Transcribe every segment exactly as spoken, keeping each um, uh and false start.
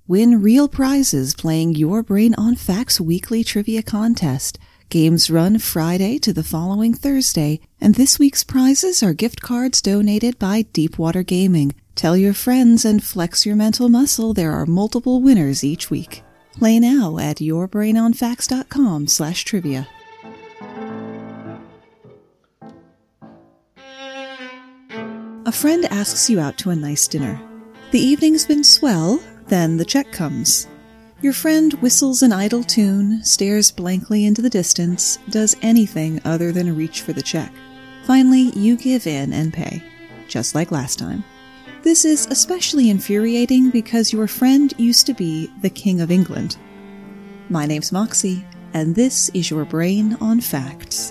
Win real prizes playing Your Brain on Facts weekly trivia contest. Games run Friday to the following Thursday, and this week's prizes are gift cards donated by Deepwater Gaming. Tell your friends and flex your mental muscle. There are multiple winners each week. Play now at yourbrainonfacts.com slash trivia. A friend asks you out to a nice dinner. The evening's been swell, then the check comes. Your friend whistles an idle tune, stares blankly into the distance, does anything other than reach for the check. Finally, you give in and pay, just like last time. This is especially infuriating because your friend used to be the King of England. My name's Moxie, and this is Your Brain on Facts.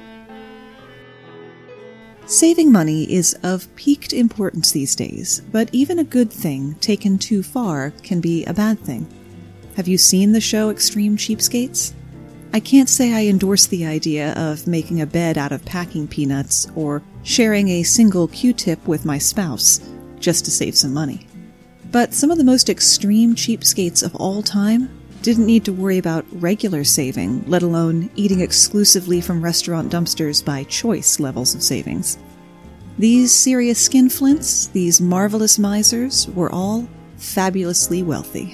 Saving money is of peaked importance these days, but even a good thing taken too far can be a bad thing. Have you seen the show Extreme Cheapskates? I can't say I endorse the idea of making a bed out of packing peanuts or sharing a single Q-tip with my spouse just to save some money. But some of the most extreme cheapskates of all time didn't need to worry about regular saving, let alone eating exclusively from restaurant dumpsters by choice levels of savings. These serious skinflints, these marvelous misers, were all fabulously wealthy.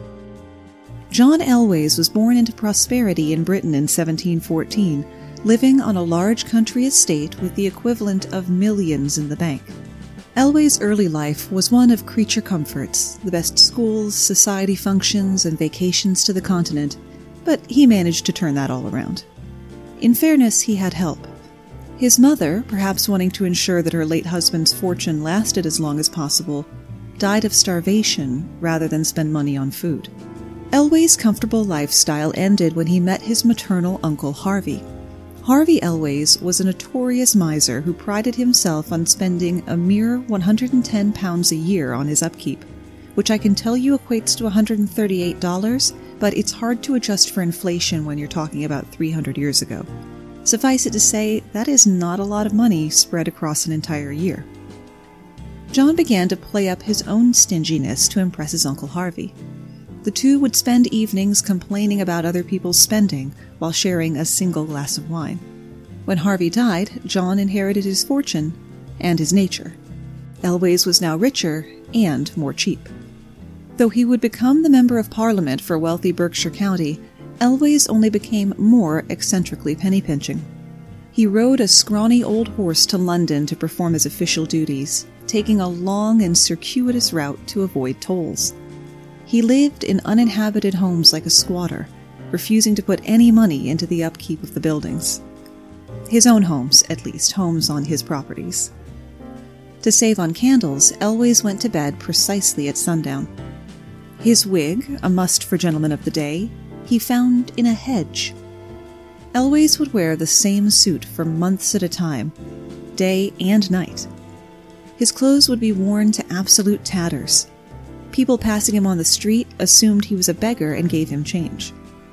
John Elwes was born into prosperity in Britain in seventeen fourteen, living on a large country estate with the equivalent of millions in the bank. Elwes' early life was one of creature comforts, the best schools, society functions, and vacations to the continent, but he managed to turn that all around. In fairness, he had help. His mother, perhaps wanting to ensure that her late husband's fortune lasted as long as possible, died of starvation rather than spend money on food. Elwes' comfortable lifestyle ended when he met his maternal uncle Harvey. Harvey Elwes was a notorious miser who prided himself on spending a mere one hundred ten pounds a year on his upkeep, which I can tell you equates to one hundred thirty-eight dollars, but it's hard to adjust for inflation when you're talking about three hundred years ago. Suffice it to say, that is not a lot of money spread across an entire year. John began to play up his own stinginess to impress his Uncle Harvey. The two would spend evenings complaining about other people's spending while sharing a single glass of wine. When Harvey died, John inherited his fortune and his nature. Elwes was now richer and more cheap. Though he would become the Member of Parliament for wealthy Berkshire County, Elwes only became more eccentrically penny-pinching. He rode a scrawny old horse to London to perform his official duties, taking a long and circuitous route to avoid tolls. He lived in uninhabited homes like a squatter, refusing to put any money into the upkeep of the buildings. His own homes, at least, homes on his properties. To save on candles, Elwes went to bed precisely at sundown. His wig, a must for gentlemen of the day, he found in a hedge. Elwes would wear the same suit for months at a time, day and night. His clothes would be worn to absolute tatters. People passing him on the street assumed he was a beggar and gave him change.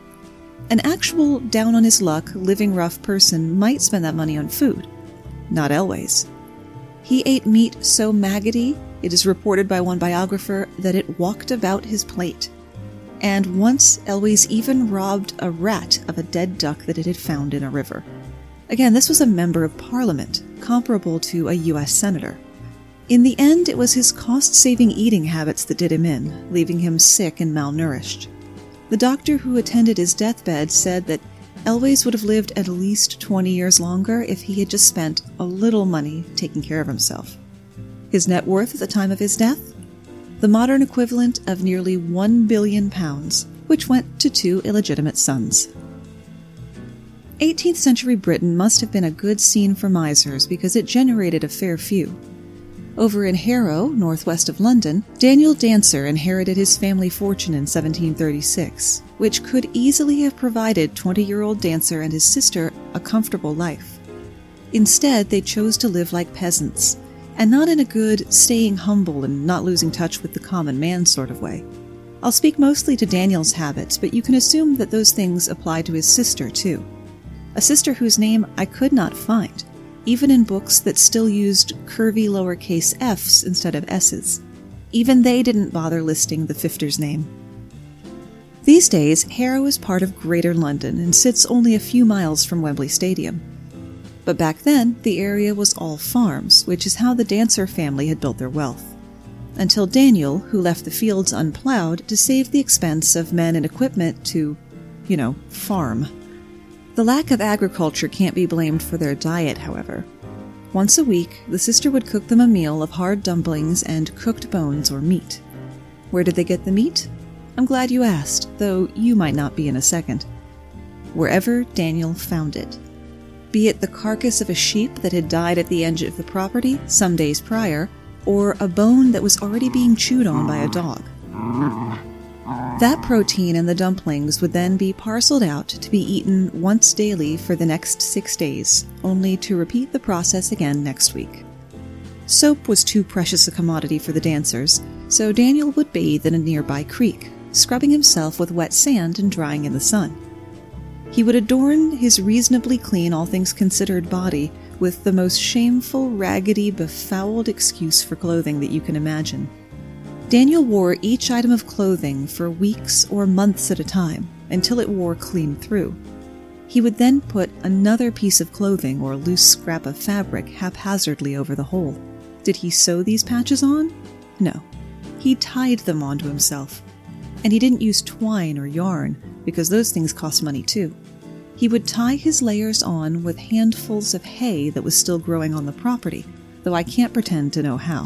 An actual down-on-his-luck, living rough person might spend that money on food. Not Elwes. He ate meat so maggoty, it is reported by one biographer, that it walked about his plate. And once Elwes even robbed a rat of a dead duck that it had found in a river. Again, this was a member of Parliament, comparable to a U S senator. In the end, it was his cost-saving eating habits that did him in, leaving him sick and malnourished. The doctor who attended his deathbed said that Elwes would have lived at least twenty years longer if he had just spent a little money taking care of himself. His net worth at the time of his death? The modern equivalent of nearly one billion pounds, which went to two illegitimate sons. eighteenth century Britain must have been a good scene for misers because it generated a fair few. Over in Harrow, northwest of London, Daniel Dancer inherited his family fortune in seventeen thirty-six, which could easily have provided twenty-year-old Dancer and his sister a comfortable life. Instead, they chose to live like peasants, and not in a good, staying humble and not losing touch with the common man sort of way. I'll speak mostly to Daniel's habits, but you can assume that those things apply to his sister, too. A sister whose name I could not find, even in books that still used curvy lowercase f's instead of s's. Even they didn't bother listing the Fifter's name. These days, Harrow is part of Greater London and sits only a few miles from Wembley Stadium. But back then, the area was all farms, which is how the Dancer family had built their wealth. Until Daniel, who left the fields unplowed to save the expense of men and equipment to, you know, farm. The lack of agriculture can't be blamed for their diet, however. Once a week, the sister would cook them a meal of hard dumplings and cooked bones or meat. Where did they get the meat? I'm glad you asked, though you might not be in a second. Wherever Daniel found it. Be it the carcass of a sheep that had died at the edge of the property some days prior, or a bone that was already being chewed on by a dog. That protein in the dumplings would then be parceled out to be eaten once daily for the next six days, only to repeat the process again next week. Soap was too precious a commodity for the Dancers, so Daniel would bathe in a nearby creek, scrubbing himself with wet sand and drying in the sun. He would adorn his reasonably clean, all things considered body with the most shameful, raggedy, befouled excuse for clothing that you can imagine. Daniel wore each item of clothing for weeks or months at a time, until it wore clean through. He would then put another piece of clothing or loose scrap of fabric haphazardly over the whole. Did he sew these patches on? No. He tied them onto himself. And he didn't use twine or yarn, because those things cost money too. He would tie his layers on with handfuls of hay that was still growing on the property, though I can't pretend to know how.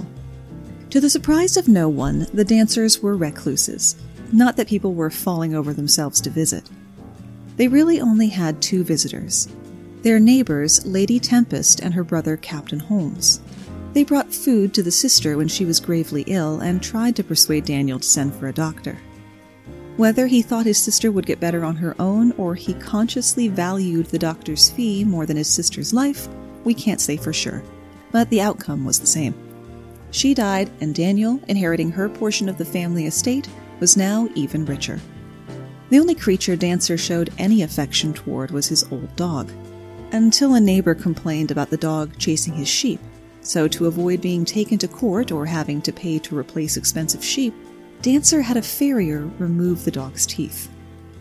To the surprise of no one, the Dancers were recluses, not that people were falling over themselves to visit. They really only had two visitors. Their neighbors, Lady Tempest and her brother Captain Holmes. They brought food to the sister when she was gravely ill and tried to persuade Daniel to send for a doctor. Whether he thought his sister would get better on her own or he consciously valued the doctor's fee more than his sister's life, we can't say for sure, but the outcome was the same. She died, and Daniel, inheriting her portion of the family estate, was now even richer. The only creature Dancer showed any affection toward was his old dog, until a neighbor complained about the dog chasing his sheep, so to avoid being taken to court or having to pay to replace expensive sheep, Dancer had a farrier remove the dog's teeth.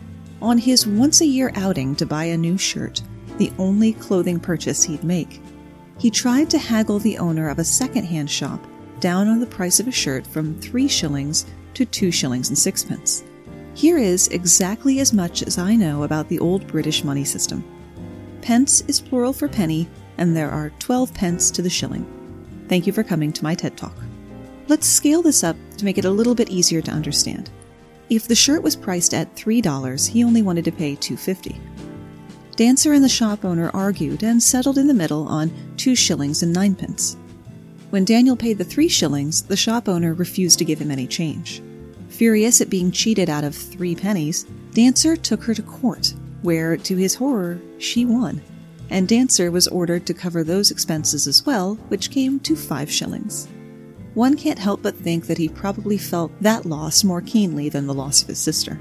On his once-a-year outing to buy a new shirt, the only clothing purchase he'd make, he tried to haggle the owner of a second-hand shop down on the price of a shirt from three shillings to two shillings and sixpence. Here is exactly as much as I know about the old British money system. Pence is plural for penny, and there are twelve pence to the shilling. Thank you for coming to my TED Talk. Let's scale this up to make it a little bit easier to understand. If the shirt was priced at three dollars, he only wanted to pay two dollars and fifty cents. Dancer and the shop owner argued and settled in the middle on two shillings and ninepence. When Daniel paid the three shillings, the shop owner refused to give him any change. Furious at being cheated out of three pennies, Dancer took her to court, where, to his horror, she won, and Dancer was ordered to cover those expenses as well, which came to five shillings. One can't help but think that he probably felt that loss more keenly than the loss of his sister.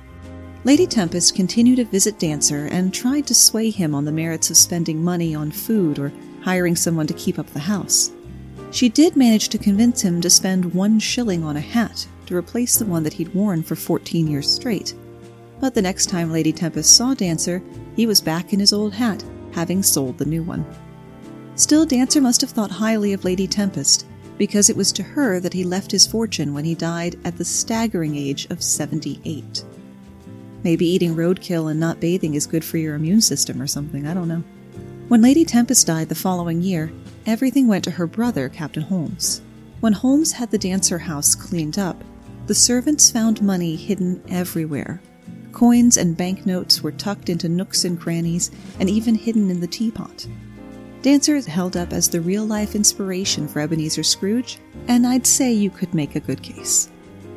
Lady Tempest continued to visit Dancer and tried to sway him on the merits of spending money on food or hiring someone to keep up the house. She did manage to convince him to spend one shilling on a hat to replace the one that he'd worn for fourteen years straight. But the next time Lady Tempest saw Dancer, he was back in his old hat, having sold the new one. Still, Dancer must have thought highly of Lady Tempest, because it was to her that he left his fortune when he died at the staggering age of seventy-eight. Maybe eating roadkill and not bathing is good for your immune system or something, I don't know. When Lady Tempest died the following year, everything went to her brother, Captain Holmes. When Holmes had the Dancer house cleaned up, the servants found money hidden everywhere. Coins and banknotes were tucked into nooks and crannies, and even hidden in the teapot. Dancer is held up as the real-life inspiration for Ebenezer Scrooge, and I'd say you could make a good case.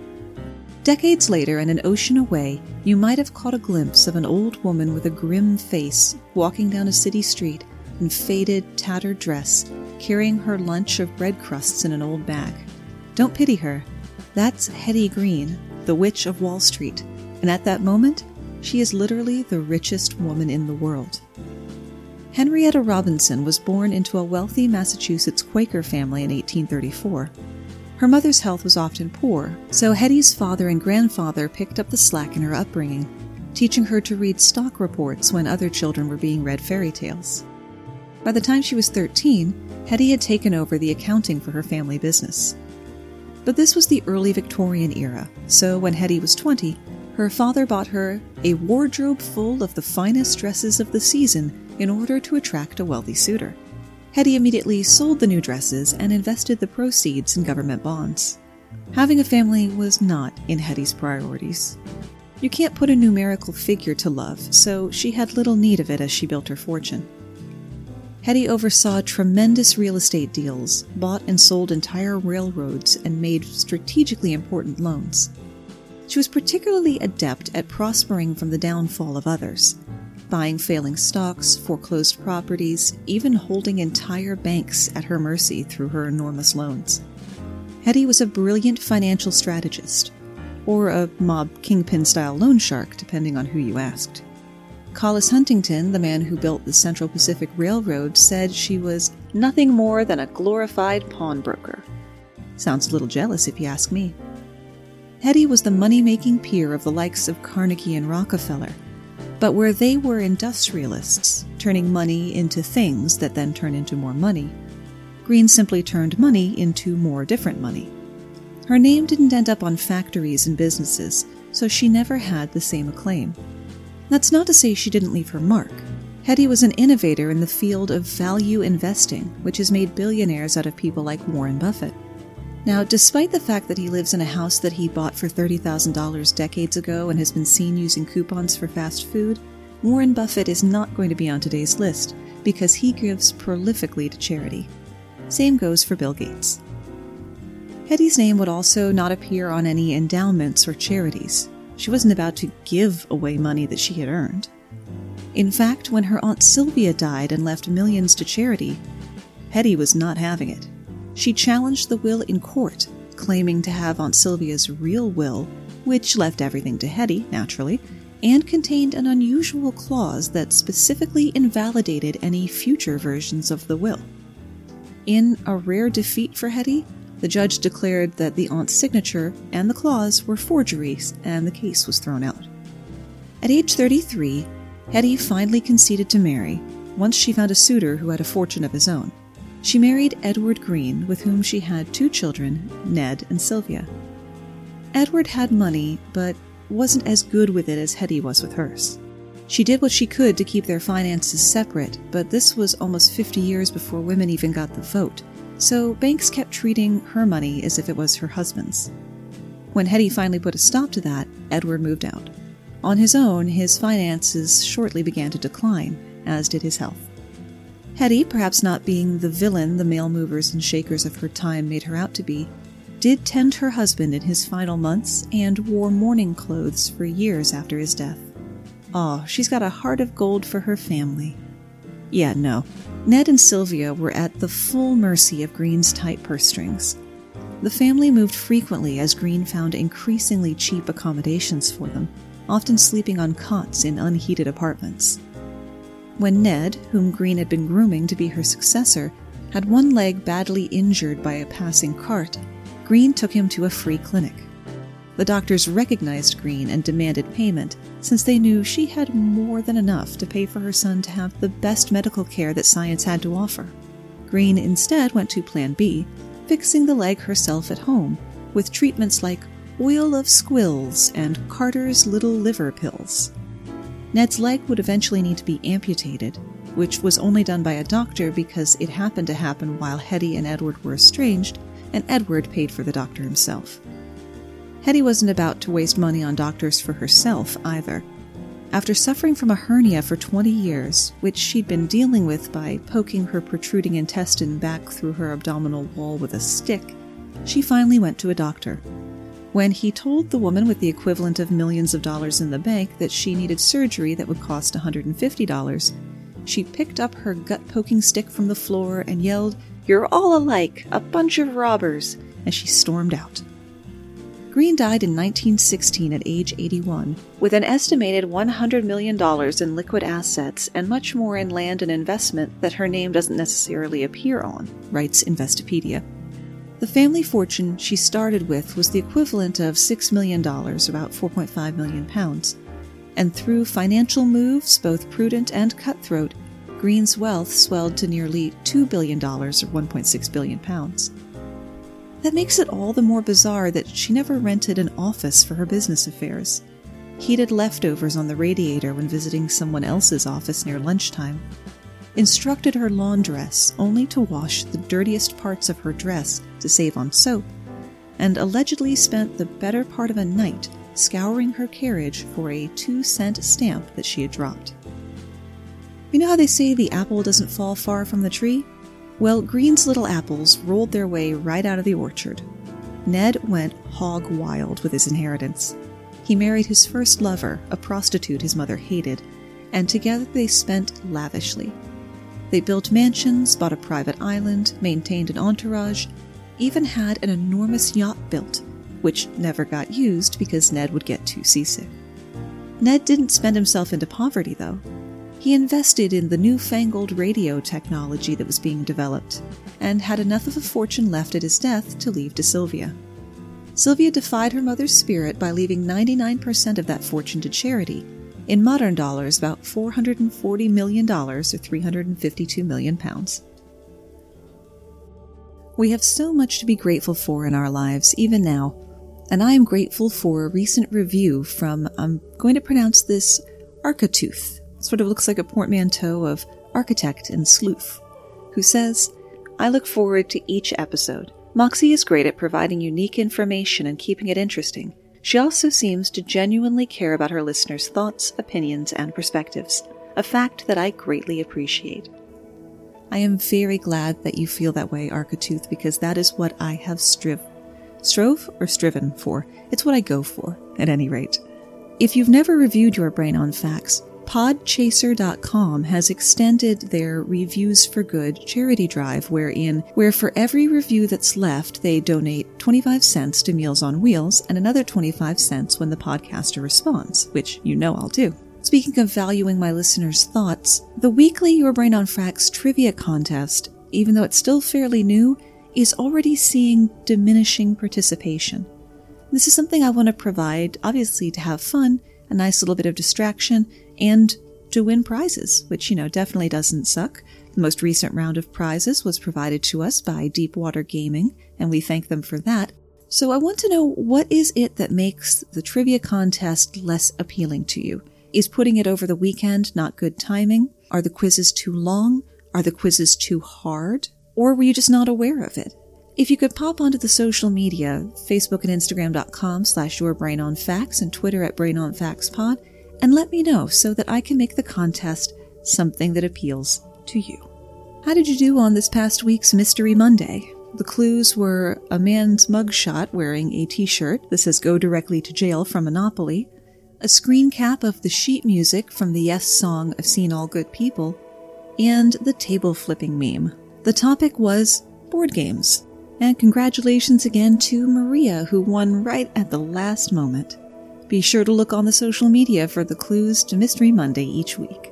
Decades later, and an ocean away, you might have caught a glimpse of an old woman with a grim face walking down a city street in faded, tattered dress, carrying her lunch of bread crusts in an old bag. Don't pity her. That's Hetty Green, the Witch of Wall Street, and at that moment, she is literally the richest woman in the world. Henrietta Robinson was born into a wealthy Massachusetts Quaker family in eighteen thirty-four. Her mother's health was often poor, so Hetty's father and grandfather picked up the slack in her upbringing, teaching her to read stock reports when other children were being read fairy tales. By the time she was thirteen, Hetty had taken over the accounting for her family business. But this was the early Victorian era, so when Hetty was twenty, her father bought her a wardrobe full of the finest dresses of the season in order to attract a wealthy suitor. Hetty immediately sold the new dresses and invested the proceeds in government bonds. Having a family was not in Hetty's priorities. You can't put a numerical figure to love, so she had little need of it as she built her fortune. Hetty oversaw tremendous real estate deals, bought and sold entire railroads, and made strategically important loans. She was particularly adept at prospering from the downfall of others, buying failing stocks, foreclosed properties, even holding entire banks at her mercy through her enormous loans. Hetty was a brilliant financial strategist, or a mob kingpin-style loan shark, depending on who you asked. Collis Huntington, the man who built the Central Pacific Railroad, said she was nothing more than a glorified pawnbroker. Sounds a little jealous if you ask me. Hetty was the money-making peer of the likes of Carnegie and Rockefeller, but where they were industrialists, turning money into things that then turn into more money, Greene simply turned money into more different money. Her name didn't end up on factories and businesses, so she never had the same acclaim. That's not to say she didn't leave her mark. Hetty was an innovator in the field of value investing, which has made billionaires out of people like Warren Buffett. Now, despite the fact that he lives in a house that he bought for thirty thousand dollars decades ago and has been seen using coupons for fast food, Warren Buffett is not going to be on today's list because he gives prolifically to charity. Same goes for Bill Gates. Hetty's name would also not appear on any endowments or charities. She wasn't about to give away money that she had earned. In fact, when her Aunt Sylvia died and left millions to charity, Hetty was not having it. She challenged the will in court, claiming to have Aunt Sylvia's real will, which left everything to Hetty, naturally, and contained an unusual clause that specifically invalidated any future versions of the will. In a rare defeat for Hetty, the judge declared that the aunt's signature and the clause were forgeries, and the case was thrown out. At age thirty-three, Hetty finally conceded to marry, once she found a suitor who had a fortune of his own. She married Edward Greene, with whom she had two children, Ned and Sylvia. Edward had money, but wasn't as good with it as Hetty was with hers. She did what she could to keep their finances separate, but this was almost fifty years before women even got the vote, so banks kept treating her money as if it was her husband's. When Hetty finally put a stop to that, Edward moved out. On his own, his finances shortly began to decline, as did his health. Hetty, perhaps not being the villain the male movers and shakers of her time made her out to be, did tend her husband in his final months and wore mourning clothes for years after his death. Aw, she's got a heart of gold for her family. Yeah, no. Ned and Sylvia were at the full mercy of Greene's tight purse strings. The family moved frequently as Greene found increasingly cheap accommodations for them, often sleeping on cots in unheated apartments. When Ned, whom Greene had been grooming to be her successor, had one leg badly injured by a passing cart, Greene took him to a free clinic. The doctors recognized Greene and demanded payment, since they knew she had more than enough to pay for her son to have the best medical care that science had to offer. Greene instead went to Plan B, fixing the leg herself at home, with treatments like oil of squills and Carter's little liver pills. Ned's leg would eventually need to be amputated, which was only done by a doctor because it happened to happen while Hetty and Edward were estranged, and Edward paid for the doctor himself. Hetty wasn't about to waste money on doctors for herself either. After suffering from a hernia for twenty years, which she'd been dealing with by poking her protruding intestine back through her abdominal wall with a stick, she finally went to a doctor. When he told the woman with the equivalent of millions of dollars in the bank that she needed surgery that would cost one hundred fifty dollars, she picked up her gut-poking stick from the floor and yelled, "You're all alike, a bunch of robbers," and she stormed out. Greene died in nineteen sixteen at age eighty-one, with an estimated one hundred million dollars in liquid assets and much more in land and investment that her name doesn't necessarily appear on, writes Investopedia. The family fortune she started with was the equivalent of six million dollars, about four point five million pounds. And through financial moves, both prudent and cutthroat, Green's wealth swelled to nearly two billion dollars, or one point six billion pounds. That makes it all the more bizarre that she never rented an office for her business affairs, heated leftovers on the radiator when visiting someone else's office near lunchtime, instructed her laundress only to wash the dirtiest parts of her dress to save on soap, and allegedly spent the better part of a night scouring her carriage for a two-cent stamp that she had dropped. You know how they say the apple doesn't fall far from the tree? Well, Green's little apples rolled their way right out of the orchard. Ned went hog wild with his inheritance. He married his first lover, a prostitute his mother hated, and together they spent lavishly. They built mansions, bought a private island, maintained an entourage, even had an enormous yacht built, which never got used because Ned would get too seasick. Ned didn't spend himself into poverty, though. He invested in the newfangled radio technology that was being developed, and had enough of a fortune left at his death to leave to Sylvia. Sylvia defied her mother's spirit by leaving ninety-nine percent of that fortune to charity, in modern dollars about four hundred forty million dollars, or three hundred fifty-two million pounds. We have so much to be grateful for in our lives, even now, and I am grateful for a recent review from, I'm going to pronounce this, Arcatooth. Sort of looks like a portmanteau of architect and sleuth, who says, "I look forward to each episode. Moxie is great at providing unique information and keeping it interesting. She also seems to genuinely care about her listeners' thoughts, opinions, and perspectives, a fact that I greatly appreciate." I am very glad that you feel that way, Arcatooth, because that is what I have striv- strove or striven for. It's what I go for, at any rate. If you've never reviewed your Brain on Facts, Podchaser dot com has extended their Reviews for Good charity drive, wherein, where for every review that's left, they donate twenty-five cents to Meals on Wheels and another twenty-five cents when the podcaster responds, which you know I'll do. Speaking of valuing my listeners' thoughts, the weekly Your Brain on Facts trivia contest, even though it's still fairly new, is already seeing diminishing participation. This is something I want to provide, obviously to have fun, a nice little bit of distraction, and to win prizes, which, you know, definitely doesn't suck. The most recent round of prizes was provided to us by Deepwater Gaming, and we thank them for that. So I want to know, what is it that makes the trivia contest less appealing to you? Is putting it over the weekend not good timing? Are the quizzes too long? Are the quizzes too hard? Or were you just not aware of it? If you could pop onto the social media, Facebook and Instagram.com slash YourBrainOnFacts and Twitter at BrainOnFactsPod, and let me know so that I can make the contest something that appeals to you. How did you do on this past week's Mystery Monday? The clues were a man's mugshot wearing a t-shirt that says "Go Directly to Jail" from Monopoly, a screen cap of the sheet music from the Yes song "I've Seen All Good People," and the table flipping meme. The topic was board games. And congratulations again to Maria, who won right at the last moment. Be sure to look on the social media for the clues to Mystery Monday each week.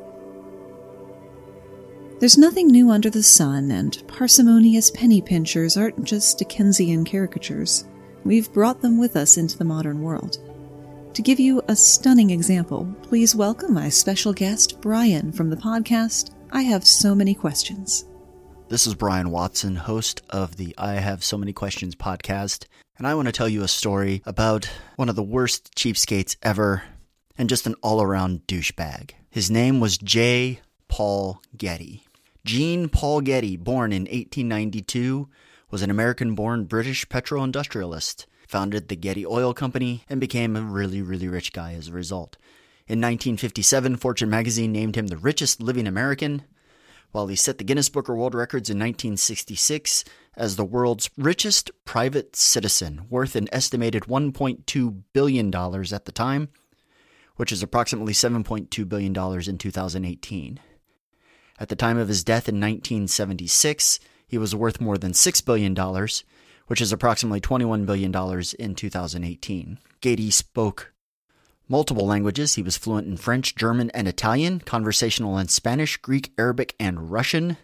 There's nothing new under the sun, and parsimonious penny pinchers aren't just Dickensian caricatures. We've brought them with us into the modern world. To give you a stunning example, please welcome my special guest, Brian, from the podcast I Have So Many Questions. This is Brian Watson, host of the I Have So Many Questions podcast, and I want to tell you a story about one of the worst cheapskates ever, and just an all-around douchebag. His name was J. Paul Getty. Jean Paul Getty, born in eighteen ninety-two, was an American-born British petro-industrialist, founded the Getty Oil Company, and became a really, really rich guy as a result. In nineteen fifty-seven, Fortune magazine named him the richest living American, while he set the Guinness Book of World Records in nineteen sixty-six as the world's richest private citizen, worth an estimated one point two billion dollars at the time, which is approximately seven point two billion dollars in two thousand eighteen. At the time of his death in nineteen seventy-six, he was worth more than six billion dollars, which is approximately twenty-one billion dollars in two thousand eighteen. Getty spoke multiple languages. He was fluent in French, German, and Italian, conversational in Spanish, Greek, Arabic, and Russian.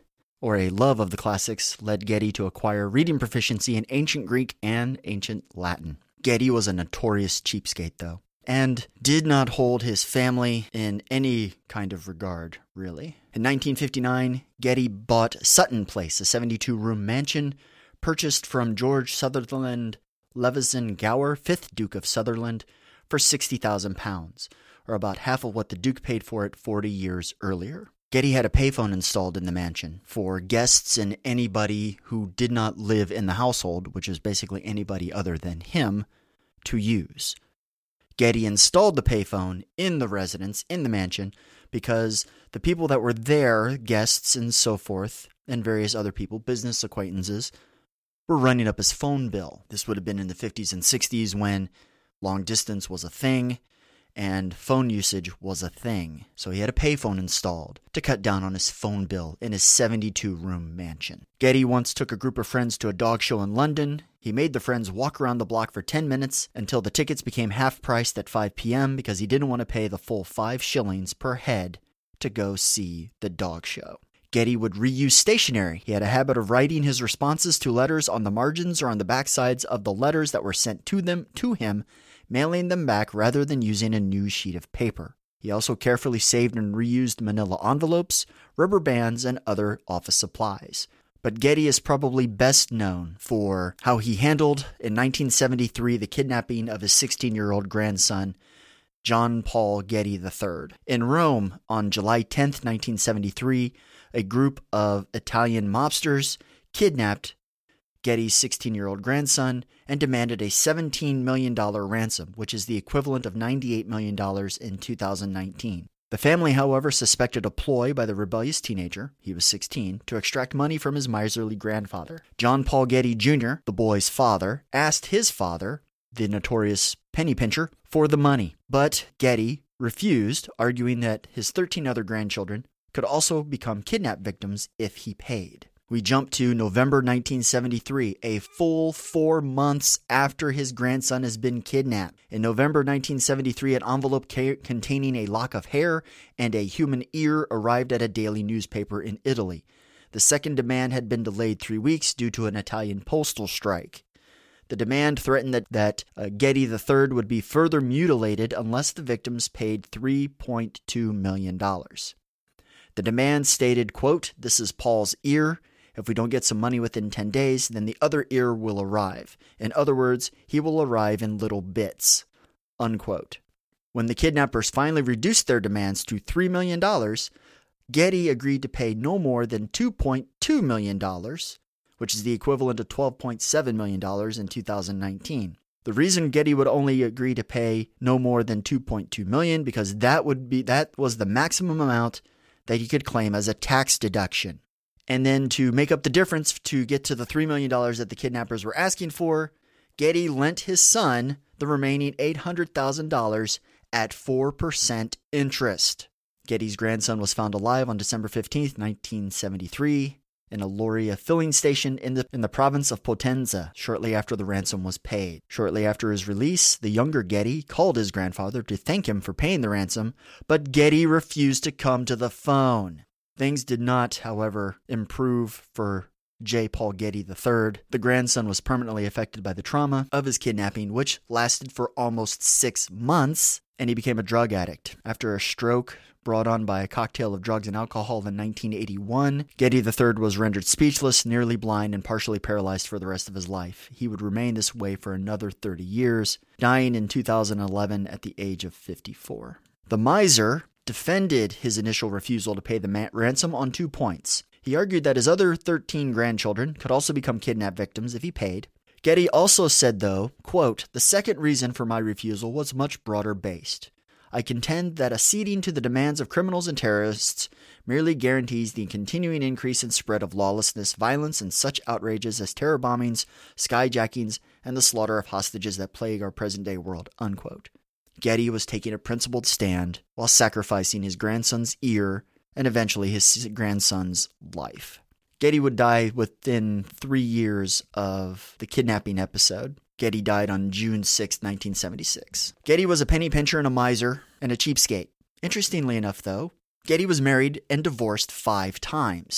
or a love of the classics, led Getty to acquire reading proficiency in ancient Greek and ancient Latin. Getty was a notorious cheapskate, though, and did not hold his family in any kind of regard, really. In nineteen fifty-nine, Getty bought Sutton Place, a seventy-two room mansion purchased from George Sutherland Leveson Gower, fifth Duke of Sutherland, for sixty thousand pounds, or about half of what the Duke paid for it forty years earlier. Getty had a payphone installed in the mansion for guests and anybody who did not live in the household, which is basically anybody other than him, to use. Getty installed the payphone in the residence, in the mansion, because the people that were there, guests and so forth, and various other people, business acquaintances, were running up his phone bill. This would have been in the fifties and sixties when long distance was a thing and phone usage was a thing. So he had a payphone installed to cut down on his phone bill in his seventy-two room mansion. Getty once took a group of friends to a dog show in London. He made the friends walk around the block for ten minutes until the tickets became half-priced at five p.m. because he didn't want to pay the full five shillings per head to go see the dog show. Getty would reuse stationery. He had a habit of writing his responses to letters on the margins or on the backsides of the letters that were sent to them to him, mailing them back rather than using a new sheet of paper. He also carefully saved and reused manila envelopes, rubber bands, and other office supplies. But Getty is probably best known for how he handled, in nineteen seventy-three, the kidnapping of his sixteen-year-old grandson, John Paul Getty the third. In Rome, on July tenth, nineteen seventy-three, a group of Italian mobsters kidnapped Getty's sixteen-year-old grandson and demanded a seventeen million dollars ransom, which is the equivalent of ninety-eight million dollars in two thousand nineteen. The family, however, suspected a ploy by the rebellious teenager, he was sixteen, to extract money from his miserly grandfather. John Paul Getty Junior, the boy's father, asked his father, the notorious penny pincher, for the money. But Getty refused, arguing that his thirteen other grandchildren could also become kidnap victims if he paid. We jump to November nineteen seventy-three, a full four months after his grandson has been kidnapped. In November nineteen seventy-three, an envelope ca- containing a lock of hair and a human ear arrived at a daily newspaper in Italy. The second demand had been delayed three weeks due to an Italian postal strike. The demand threatened that, that uh, Getty the third would be further mutilated unless the victims paid three point two million dollars. The demand stated, quote, "This is Paul's ear. If we don't get some money within ten days, then the other ear will arrive. In other words, he will arrive in little bits," unquote. When the kidnappers finally reduced their demands to three million dollars, Getty agreed to pay no more than two point two million dollars, which is the equivalent of twelve point seven million dollars in two thousand nineteen. The reason Getty would only agree to pay no more than two point two million dollars because that would be that was the maximum amount that he could claim as a tax deduction. And then to make up the difference to get to the three million dollars that the kidnappers were asking for, Getty lent his son the remaining eight hundred thousand dollars at four percent interest. Getty's grandson was found alive on December fifteenth, nineteen seventy-three, in a Lauria filling station in the, in the province of Potenza, shortly after the ransom was paid. Shortly after his release, the younger Getty called his grandfather to thank him for paying the ransom, but Getty refused to come to the phone. Things did not, however, improve for J. Paul Getty the third. The grandson was permanently affected by the trauma of his kidnapping, which lasted for almost six months, and he became a drug addict. After a stroke brought on by a cocktail of drugs and alcohol in nineteen eighty-one, Getty the third was rendered speechless, nearly blind, and partially paralyzed for the rest of his life. He would remain this way for another thirty years, dying in two thousand eleven at the age of fifty-four. The miser defended his initial refusal to pay the ma- ransom on two points. He argued that his other thirteen grandchildren could also become kidnap victims if he paid. Getty also said, though, quote, "The second reason for my refusal was much broader based. I contend that acceding to the demands of criminals and terrorists merely guarantees the continuing increase and spread of lawlessness, violence, and such outrages as terror bombings, skyjackings, and the slaughter of hostages that plague our present-day world," unquote. Getty was taking a principled stand while sacrificing his grandson's ear and eventually his grandson's life. Getty would die within three years of the kidnapping episode. Getty died on June sixth, nineteen seventy-six. Getty was a penny pincher and a miser and a cheapskate. Interestingly enough, though, Getty was married and divorced five times.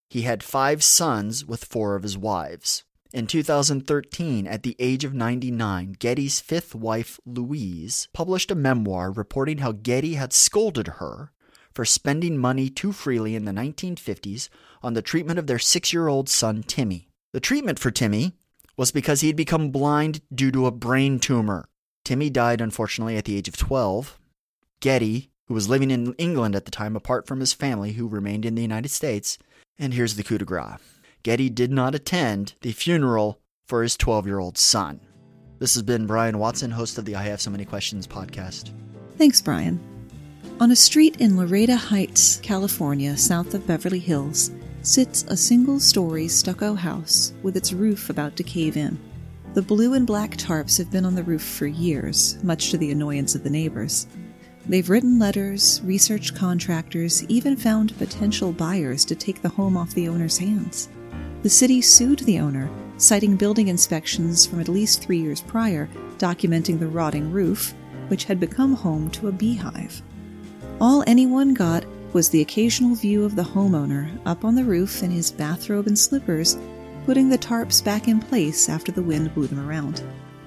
He had five sons with four of his wives. In two thousand thirteen, at the age of ninety-nine, Getty's fifth wife, Louise, published a memoir reporting how Getty had scolded her for spending money too freely in the nineteen fifties on the treatment of their six-year-old son, Timmy. The treatment for Timmy was because he had become blind due to a brain tumor. Timmy died, unfortunately, at the age of twelve. Getty, who was living in England at the time apart from his family, who remained in the United States, and here's the coup de grace. Getty did not attend the funeral for his twelve-year-old son. This has been Brian Watson, host of the I Have So Many Questions podcast. Thanks, Brian. On a street in Loretta Heights, California, south of Beverly Hills, sits a single-story stucco house with its roof about to cave in. The blue and black tarps have been on the roof for years, much to the annoyance of the neighbors. They've written letters, researched contractors, even found potential buyers to take the home off the owner's hands. The city sued the owner, citing building inspections from at least three years prior, documenting the rotting roof, which had become home to a beehive. All anyone got was the occasional view of the homeowner up on the roof in his bathrobe and slippers, putting the tarps back in place after the wind blew them around.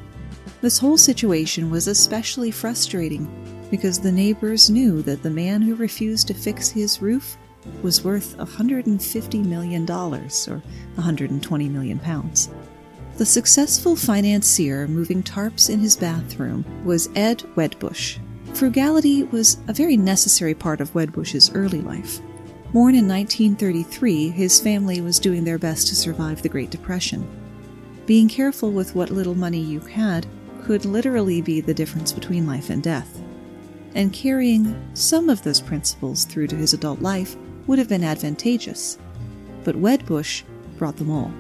This whole situation was especially frustrating because the neighbors knew that the man who refused to fix his roof was worth one hundred fifty million dollars, or one hundred twenty million pounds. The successful financier moving tarps in his bathroom was Ed Wedbush. Frugality was a very necessary part of Wedbush's early life. Born in nineteen thirty-three, his family was doing their best to survive the Great Depression. Being careful with what little money you had could literally be the difference between life and death. And carrying some of those principles through to his adult life would have been advantageous. But Wedbush brought them all.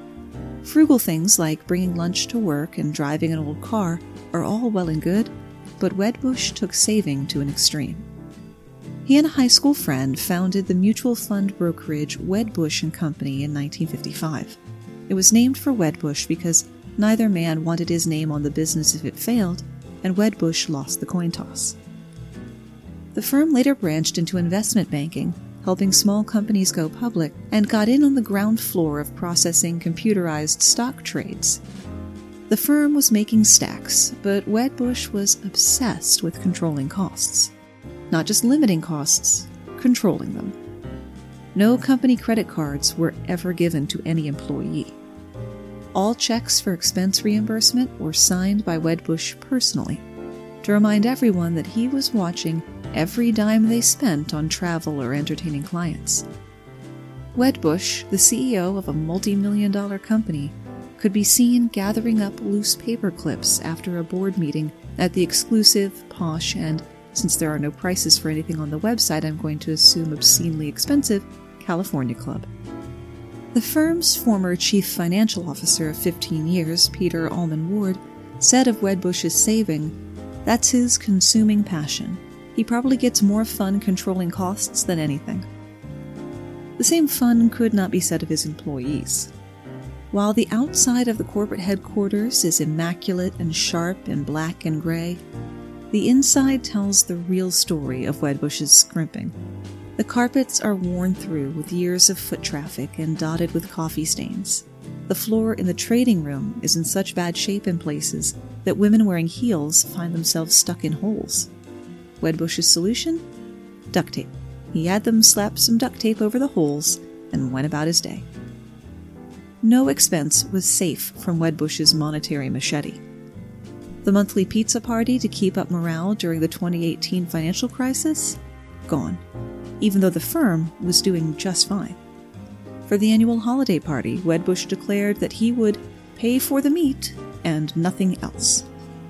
Frugal things like bringing lunch to work and driving an old car are all well and good, but Wedbush took saving to an extreme. He and a high school friend founded the mutual fund brokerage Wedbush and Company in nineteen fifty-five. It was named for Wedbush because neither man wanted his name on the business if it failed, and Wedbush lost the coin toss. The firm later branched into investment banking, helping small companies go public, and got in on the ground floor of processing computerized stock trades. The firm was making stacks, but Wedbush was obsessed with controlling costs. Not just limiting costs, controlling them. No company credit cards were ever given to any employee. All checks for expense reimbursement were signed by Wedbush personally, to remind everyone that he was watching every dime they spent on travel or entertaining clients. Wedbush, the C E O of a multi-million dollar company, could be seen gathering up loose paper clips after a board meeting at the exclusive, posh, and, since there are no prices for anything on the website, I'm going to assume obscenely expensive, California Club. The firm's former chief financial officer of fifteen years, Peter Allman Ward, said of Wedbush's saving, "That's his consuming passion. He probably gets more fun controlling costs than anything." The same fun could not be said of his employees. While the outside of the corporate headquarters is immaculate and sharp in black and gray, the inside tells the real story of Wedbush's scrimping. The carpets are worn through with years of foot traffic and dotted with coffee stains. The floor in the trading room is in such bad shape in places that women wearing heels find themselves stuck in holes. Wedbush's solution? Duct tape. He had them slap some duct tape over the holes and went about his day. No expense was safe from Wedbush's monetary machete. The monthly pizza party to keep up morale during the twenty eighteen financial crisis? Gone, even though the firm was doing just fine. For the annual holiday party, Wedbush declared that he would pay for the meat and nothing else.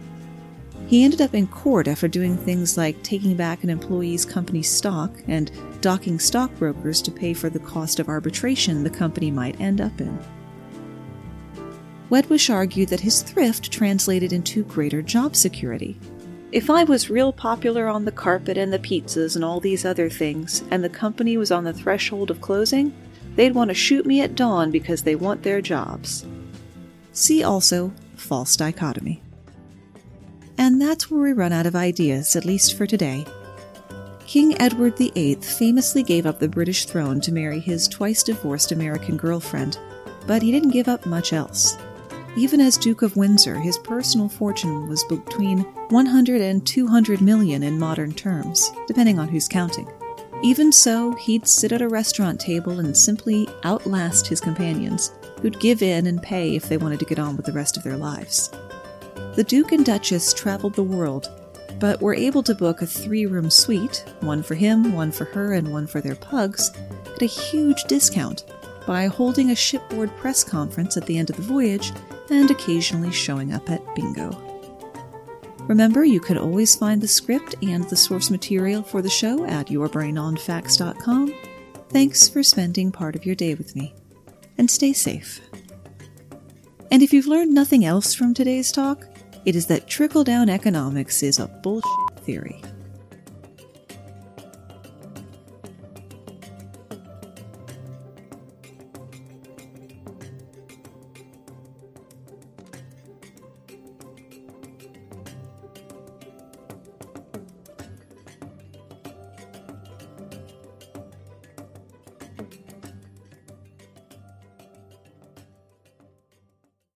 He ended up in court after doing things like taking back an employee's company stock and docking stockbrokers to pay for the cost of arbitration the company might end up in. Wedbush argued that his thrift translated into greater job security. If I was real popular on the carpet and the pizzas and all these other things, and the company was on the threshold of closing, they'd want to shoot me at dawn because they want their jobs. See also false dichotomy. And that's where we run out of ideas, at least for today. King Edward the Eighth famously gave up the British throne to marry his twice-divorced American girlfriend, but he didn't give up much else. Even as Duke of Windsor, his personal fortune was between one hundred and two hundred million in modern terms, depending on who's counting. Even so, he'd sit at a restaurant table and simply outlast his companions, who'd give in and pay if they wanted to get on with the rest of their lives. The Duke and Duchess traveled the world, but were able to book a three-room suite, one for him, one for her, and one for their pugs, at a huge discount by holding a shipboard press conference at the end of the voyage and occasionally showing up at bingo. Remember, you can always find the script and the source material for the show at your brain on facts dot com. Thanks for spending part of your day with me, and stay safe. And if you've learned nothing else from today's talk, it is that trickle-down economics is a bullshit theory.